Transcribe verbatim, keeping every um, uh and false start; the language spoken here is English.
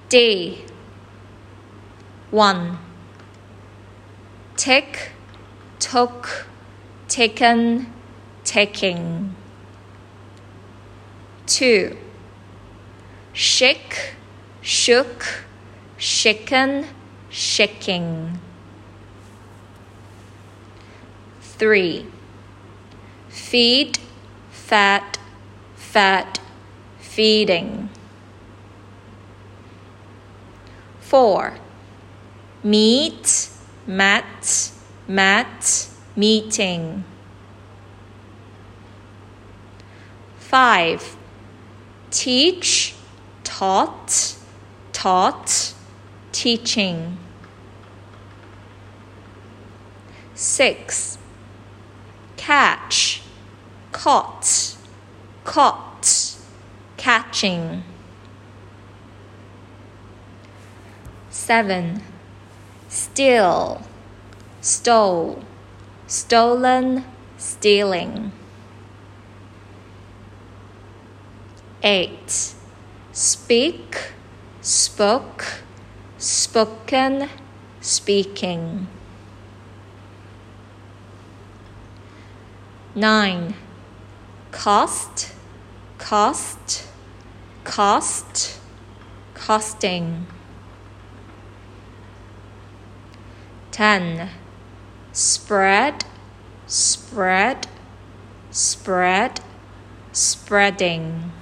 D. one. Tick, took, taken, taking. two. Shake, shook, shaken, shaking. three. Feed, fed, fed, feeding. four. Meet, met, met, meeting. five. Teach, taught, taught, teaching. six. Catch, caught, caught, catching. seven. Steal, stole, stolen, stealing. eight. Speak, spoke, spoken, speaking. nine. Cost, cost, cost, costing. ten. Spread, spread, spread, spreading.